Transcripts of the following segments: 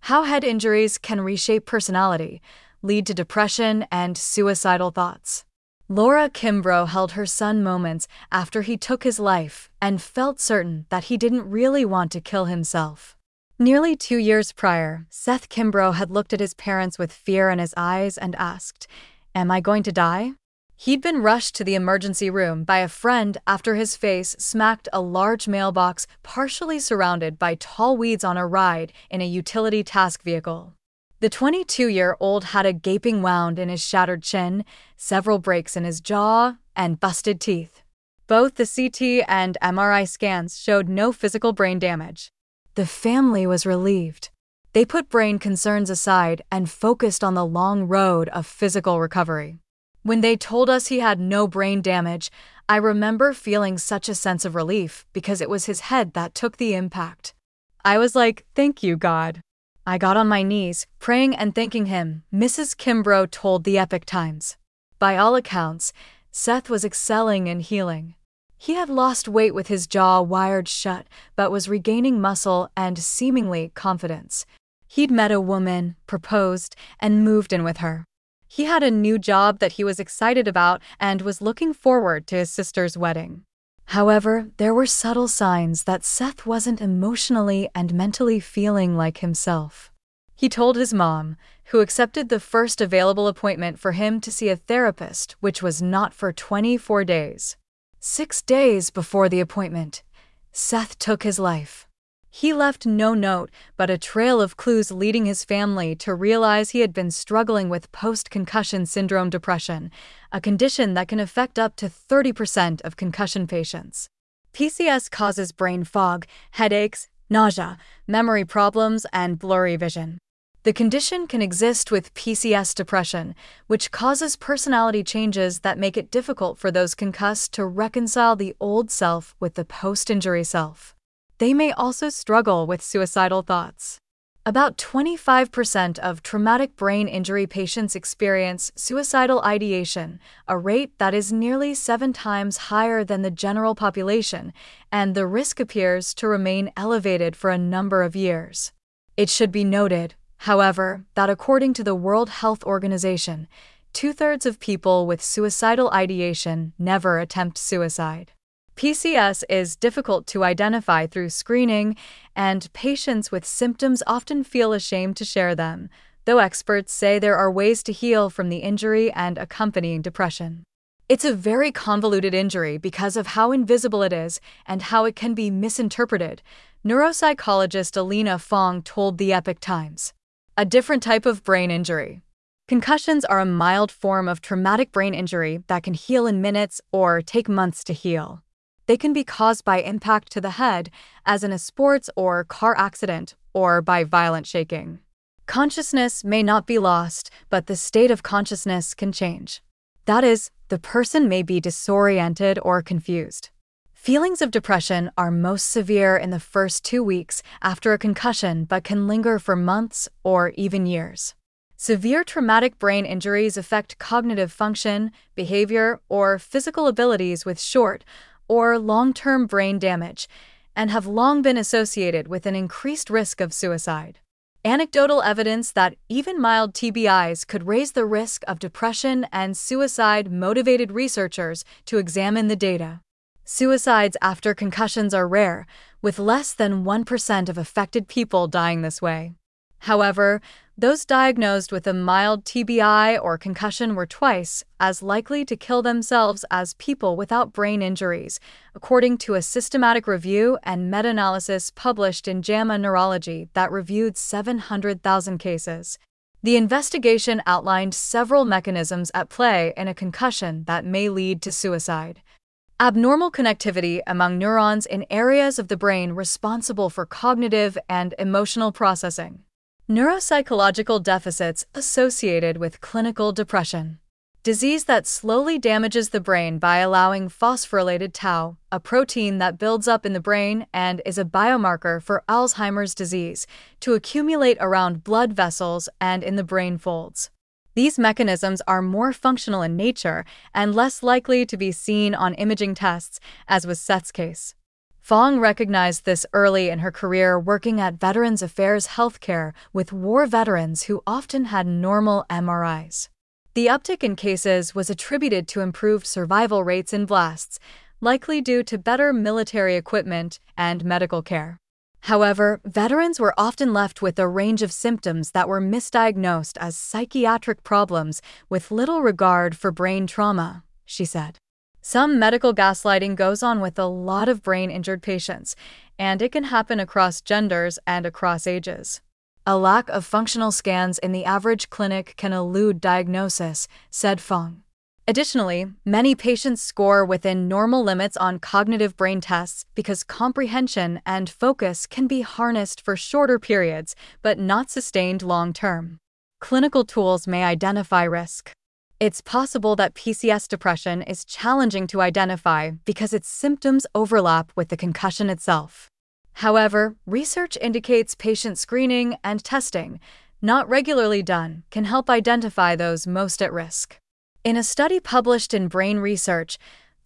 How head injuries can reshape personality, lead to depression and suicidal thoughts. Laura Kimbrough held her son moments after he took his life and felt certain that he didn't really want to kill himself. Nearly 2 years prior, Seth Kimbrough had looked at his parents with fear in his eyes and asked, "Am I going to die?" He'd been rushed to the emergency room by a friend after his face smacked a large mailbox partially surrounded by tall weeds on a ride in a utility task vehicle. The 22-year-old had a gaping wound in his shattered chin, several breaks in his jaw, and busted teeth. Both the CT and MRI scans showed no physical brain damage. The family was relieved. They put brain concerns aside and focused on the long road of physical recovery. When they told us he had no brain damage, I remember feeling such a sense of relief because it was his head that took the impact. I was like, "Thank you, God." I got on my knees, praying and thanking him, Mrs. Kimbrough told the Epoch Times. By all accounts, Seth was excelling in healing. He had lost weight with his jaw wired shut, but was regaining muscle and seemingly confidence. He'd met a woman, proposed, and moved in with her. He had a new job that he was excited about and was looking forward to his sister's wedding. However, there were subtle signs that Seth wasn't emotionally and mentally feeling like himself. He told his mom, who accepted the first available appointment for him to see a therapist, which was not for 24 days. 6 days before the appointment, Seth took his life. He left no note, but a trail of clues leading his family to realize he had been struggling with post-concussion syndrome depression, a condition that can affect up to 30% of concussion patients. PCS causes brain fog, headaches, nausea, memory problems, and blurry vision. The condition can exist with PCS depression, which causes personality changes that make it difficult for those concussed to reconcile the old self with the post-injury self. They may also struggle with suicidal thoughts. About 25% of traumatic brain injury patients experience suicidal ideation, a rate that is nearly 7 times higher than the general population, and the risk appears to remain elevated for a number of years. It should be noted, however, that according to the World Health Organization, 2/3 of people with suicidal ideation never attempt suicide. PCS is difficult to identify through screening, and patients with symptoms often feel ashamed to share them, though experts say there are ways to heal from the injury and accompanying depression. It's a very convoluted injury because of how invisible it is and how it can be misinterpreted, neuropsychologist Alina Fong told the Epoch Times. A different type of brain injury. Concussions are a mild form of traumatic brain injury that can heal in minutes or take months to heal. They can be caused by impact to the head, as in a sports or car accident, or by violent shaking. Consciousness may not be lost, but the state of consciousness can change. That is, the person may be disoriented or confused. Feelings of depression are most severe in the first 2 weeks after a concussion but can linger for months or even years. Severe traumatic brain injuries affect cognitive function, behavior, or physical abilities with short or long-term brain damage, and have long been associated with an increased risk of suicide. Anecdotal evidence that even mild TBIs could raise the risk of depression and suicide motivated researchers to examine the data. Suicides after concussions are rare, with less than 1% of affected people dying this way. However, those diagnosed with a mild TBI or concussion were twice as likely to kill themselves as people without brain injuries, according to a systematic review and meta-analysis published in JAMA Neurology that reviewed 700,000 cases. The investigation outlined several mechanisms at play in a concussion that may lead to suicide. Abnormal connectivity among neurons in areas of the brain responsible for cognitive and emotional processing. Neuropsychological deficits associated with clinical depression. Disease that slowly damages the brain by allowing phosphorylated tau, a protein that builds up in the brain and is a biomarker for Alzheimer's disease, to accumulate around blood vessels and in the brain folds. These mechanisms are more functional in nature and less likely to be seen on imaging tests, as was Seth's case. Fong recognized this early in her career working at Veterans Affairs Healthcare with war veterans who often had normal MRIs. The uptick in cases was attributed to improved survival rates in blasts, likely due to better military equipment and medical care. However, veterans were often left with a range of symptoms that were misdiagnosed as psychiatric problems with little regard for brain trauma, she said. Some medical gaslighting goes on with a lot of brain-injured patients, and it can happen across genders and across ages. A lack of functional scans in the average clinic can elude diagnosis, said Fong. Additionally, many patients score within normal limits on cognitive brain tests because comprehension and focus can be harnessed for shorter periods but not sustained long-term. Clinical tools may identify risk. It's possible that PCS depression is challenging to identify because its symptoms overlap with the concussion itself. However, research indicates patient screening and testing, not regularly done, can help identify those most at risk. In a study published in Brain Research,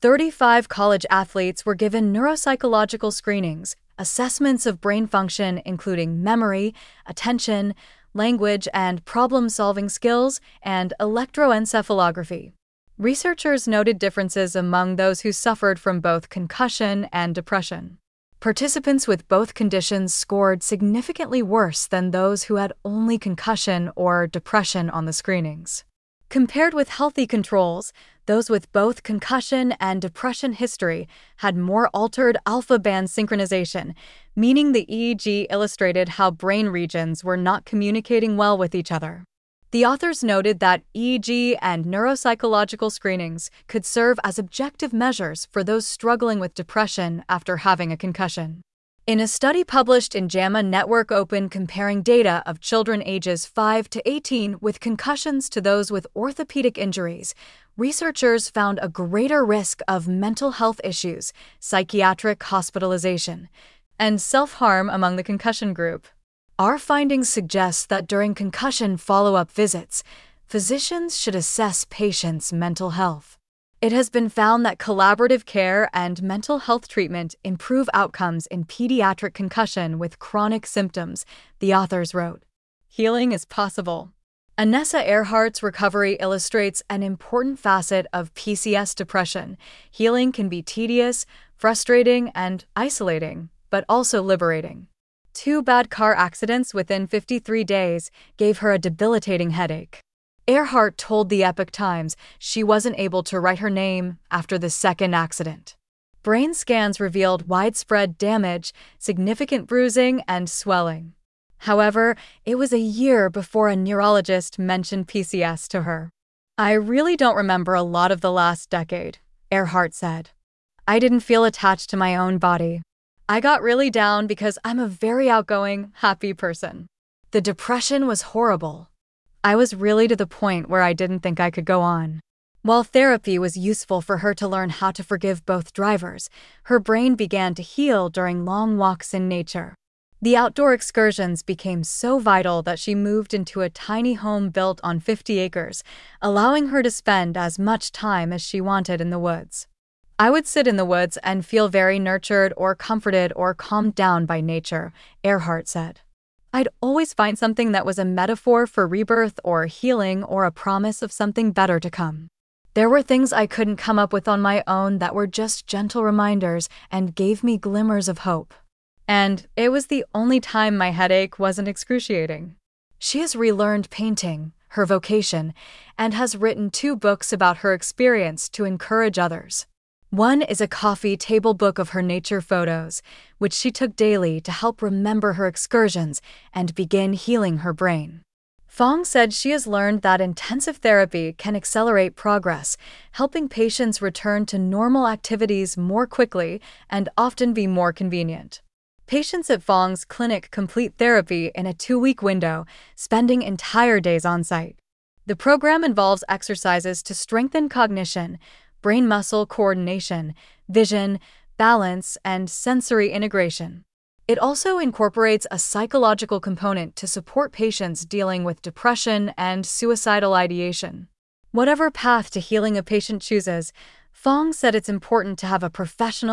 35 college athletes were given neuropsychological screenings, assessments of brain function including memory, attention, language and problem-solving skills, and electroencephalography. Researchers noted differences among those who suffered from both concussion and depression. Participants with both conditions scored significantly worse than those who had only concussion or depression on the screenings. Compared with healthy controls, those with both concussion and depression history had more altered alpha band synchronization, meaning the EEG illustrated how brain regions were not communicating well with each other. The authors noted that EEG and neuropsychological screenings could serve as objective measures for those struggling with depression after having a concussion. In a study published in JAMA Network Open comparing data of children ages 5 to 18 with concussions to those with orthopedic injuries, researchers found a greater risk of mental health issues, psychiatric hospitalization, and self-harm among the concussion group. Our findings suggest that during concussion follow-up visits, physicians should assess patients' mental health. It has been found that collaborative care and mental health treatment improve outcomes in pediatric concussion with chronic symptoms, the authors wrote. Healing is possible. Anessa Earhart's recovery illustrates an important facet of PCS depression. Healing can be tedious, frustrating, and isolating, but also liberating. 2 bad car accidents within 53 days gave her a debilitating headache. Earhart told the Epoch Times she wasn't able to write her name after the second accident. Brain scans revealed widespread damage, significant bruising, and swelling. However, it was a year before a neurologist mentioned PCS to her. I really don't remember a lot of the last decade, Earhart said. I didn't feel attached to my own body. I got really down because I'm a very outgoing, happy person. The depression was horrible. I was really to the point where I didn't think I could go on. While therapy was useful for her to learn how to forgive both drivers, her brain began to heal during long walks in nature. The outdoor excursions became so vital that she moved into a tiny home built on 50 acres, allowing her to spend as much time as she wanted in the woods. I would sit in the woods and feel very nurtured or comforted or calmed down by nature, Earhart said. I'd always find something that was a metaphor for rebirth or healing or a promise of something better to come. There were things I couldn't come up with on my own that were just gentle reminders and gave me glimmers of hope. And it was the only time my headache wasn't excruciating. She has relearned painting, her vocation, and has written 2 books about her experience to encourage others. One is a coffee table book of her nature photos, which she took daily to help remember her excursions and begin healing her brain. Fong said she has learned that intensive therapy can accelerate progress, helping patients return to normal activities more quickly and often be more convenient. Patients at Fong's clinic complete therapy in a 2-week window, spending entire days on site. The program involves exercises to strengthen cognition, brain-muscle coordination, vision, balance, and sensory integration. It also incorporates a psychological component to support patients dealing with depression and suicidal ideation. Whatever path to healing a patient chooses, Fong said it's important to have a professional,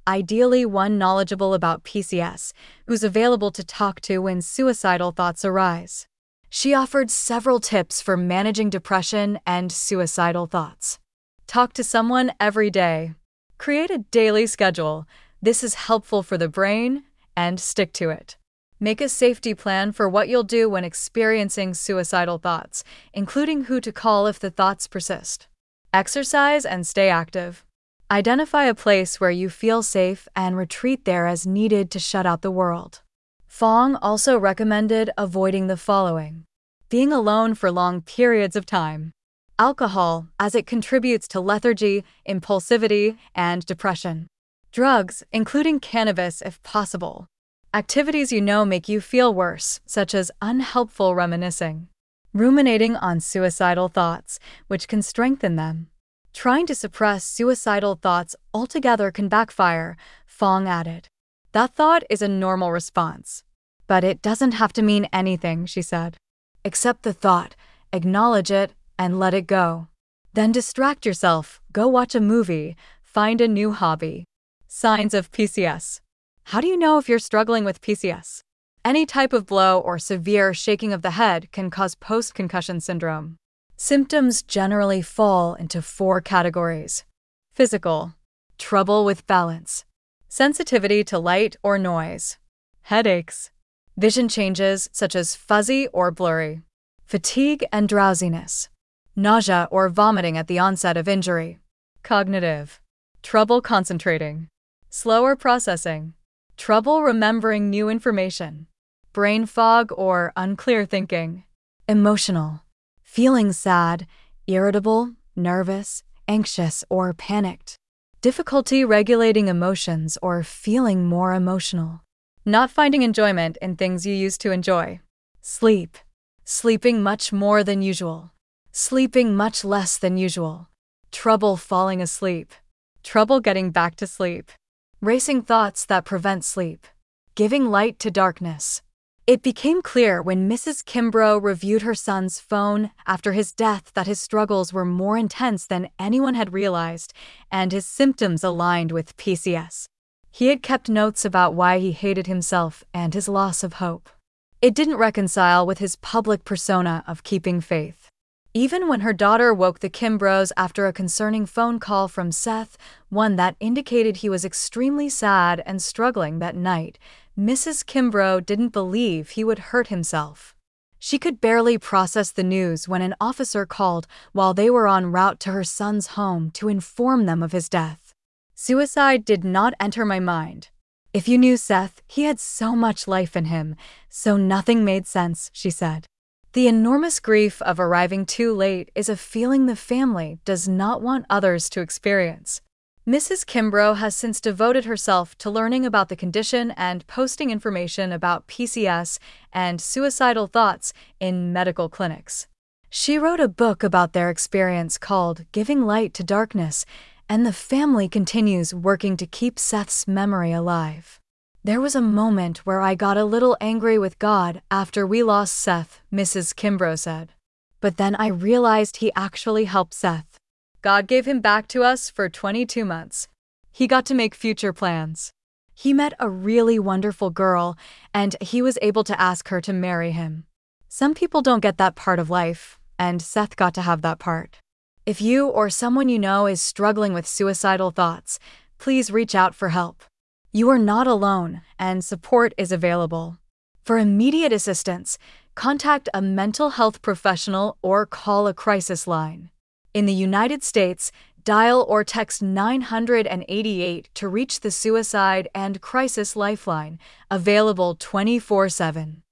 ideally one knowledgeable about PCS, who's available to talk to when suicidal thoughts arise. She offered several tips for managing depression and suicidal thoughts. Talk to someone every day. Create a daily schedule. This is helpful for the brain, and stick to it. Make a safety plan for what you'll do when experiencing suicidal thoughts, including who to call if the thoughts persist. Exercise and stay active. Identify a place where you feel safe and retreat there as needed to shut out the world. Fong also recommended avoiding the following: being alone for long periods of time, alcohol, as it contributes to lethargy, impulsivity, and depression, drugs, including cannabis if possible, activities you know make you feel worse, such as unhelpful reminiscing, ruminating on suicidal thoughts, which can strengthen them. Trying to suppress suicidal thoughts altogether can backfire, Fong added. That thought is a normal response. But it doesn't have to mean anything, she said. Accept the thought, acknowledge it, and let it go. Then distract yourself, go watch a movie, find a new hobby. Signs of PCS. How do you know if you're struggling with PCS? Any type of blow or severe shaking of the head can cause post-concussion syndrome. Symptoms generally fall into 4 categories. Physical: trouble with balance, sensitivity to light or noise, headaches, vision changes such as fuzzy or blurry, fatigue and drowsiness, nausea or vomiting at the onset of injury, cognitive: trouble concentrating, slower processing, trouble remembering new information, brain fog or unclear thinking, emotional: feeling sad, irritable, nervous, anxious, or panicked, difficulty regulating emotions or feeling more emotional, not finding enjoyment in things you used to enjoy, sleep: sleeping much more than usual, sleeping much less than usual, trouble falling asleep, trouble getting back to sleep, racing thoughts that prevent sleep, giving light to darkness. It became clear when Mrs. Kimbrough reviewed her son's phone after his death that his struggles were more intense than anyone had realized, and his symptoms aligned with PCS. He had kept notes about why he hated himself and his loss of hope. It didn't reconcile with his public persona of keeping faith. Even when her daughter woke the Kimbroughs after a concerning phone call from Seth, one that indicated he was extremely sad and struggling that night, Mrs. Kimbrough didn't believe he would hurt himself. She could barely process the news when an officer called while they were en route to her son's home to inform them of his death. Suicide did not enter my mind. If you knew Seth, he had so much life in him, so nothing made sense, she said. The enormous grief of arriving too late is a feeling the family does not want others to experience. Mrs. Kimbrough has since devoted herself to learning about the condition and posting information about PCS and suicidal thoughts in medical clinics. She wrote a book about their experience called Giving Light to Darkness, and the family continues working to keep Seth's memory alive. There was a moment where I got a little angry with God after we lost Seth, Mrs. Kimbrough said. But then I realized he actually helped Seth. God gave him back to us for 22 months. He got to make future plans. He met a really wonderful girl, and he was able to ask her to marry him. Some people don't get that part of life, and Seth got to have that part. If you or someone you know is struggling with suicidal thoughts, please reach out for help. You are not alone, and support is available. For immediate assistance, contact a mental health professional or call a crisis line. In the United States, dial or text 988 to reach the Suicide and Crisis Lifeline, available 24/7.